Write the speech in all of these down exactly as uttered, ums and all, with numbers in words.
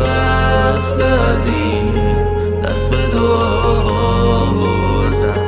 خسته از این دست به دعا بردم.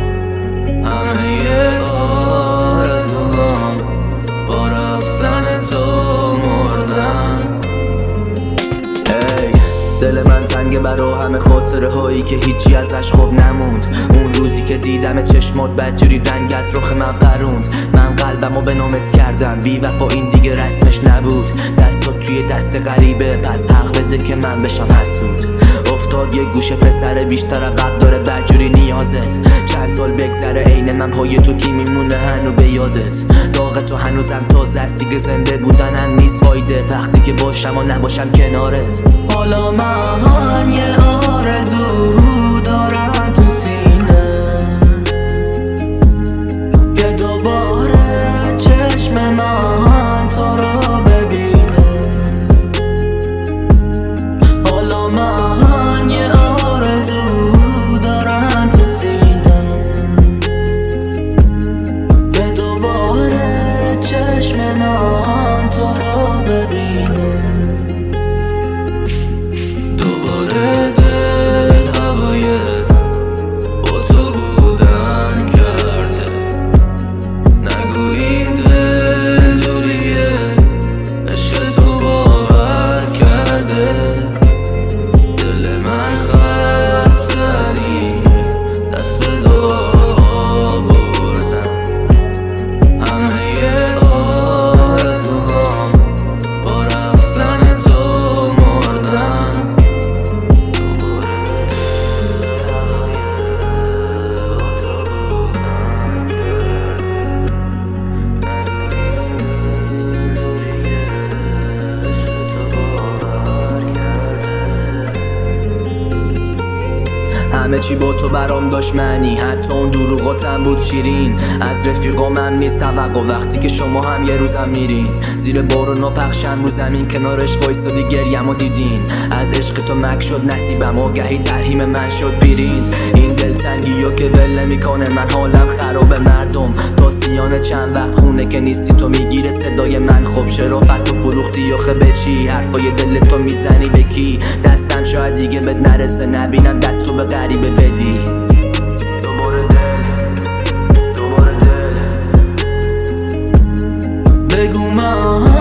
همه آرزوهام با رفتن تو مردن. ای دل من تنگه برا همه خاطره هایی که هیچی ازش خوب نموند. اون روزی که دیدم چشمات بدجوری رنگ از رخ من قروند. من قلبمو به نامت کردم بی وفا، این دیگه رسمش نبود. دستات توی دست غریبه، پس حق بده که من بشم حسود. افتاد یه گوشه پسر بیشتر قبل داره بدجوری نیازت. چند سال بگذره عین من پای تو کی میمونه هنو به یادت. داغ تو هنوزم تازه است دیگه، زنده بودنم نیست فایده وقتی که باشم و نباشم کنارت. حالا من یه آرزو دارم تو سینه که دوباره چشم من تو رو ببینه. حالا من یه آرزو دارم تو سینه که دوباره چشم من تو رو ببینه. دوباره دل هوای با تو بودن کرده. نگو این دل دوریه، عشق تو باور کرده. دل من خسته از این دست به دعا بردم. همه آرزوهام با رفتن تو مردن. همه چی با تو برام داشت معنی، حتی اون دروغاتم بود شیرین. از رفیقامم نیست توقع وقتی که شما هم یه روزم میرین. زیر بارونا پخشم رو زمین، کنارش وایستادی گریمو دیدین. از عشق تو مک شد نصیبم، آگهی ترحیم من شد بیریند. این دلتنگیو که ول نمیکنه، من حالم خرابه مردم. تا سیان چند وقت خونه که نیستی تو میگیره صدای من. خب شرافت تو فروختی آخه به چی؟ حرفای دل تو میزنی به کی؟ دستم شاید دیگه بهت نرسه، نبینم دستو به غریبه بدی. دوباره دل، دوباره دل، بگو من